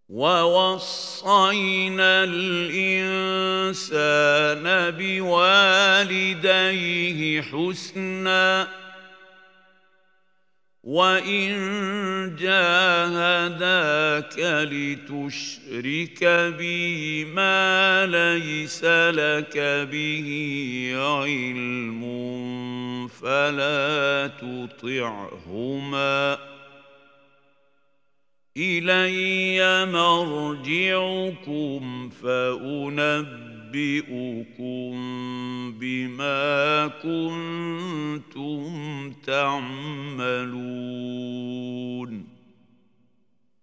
ووصينا الإنسان بوالديه حسنا وإن جاهداك لتشرك بي ما ليس لك به علم فلا تطعهما إلي مرجعكم فأنبئكم بما كنتم تعملون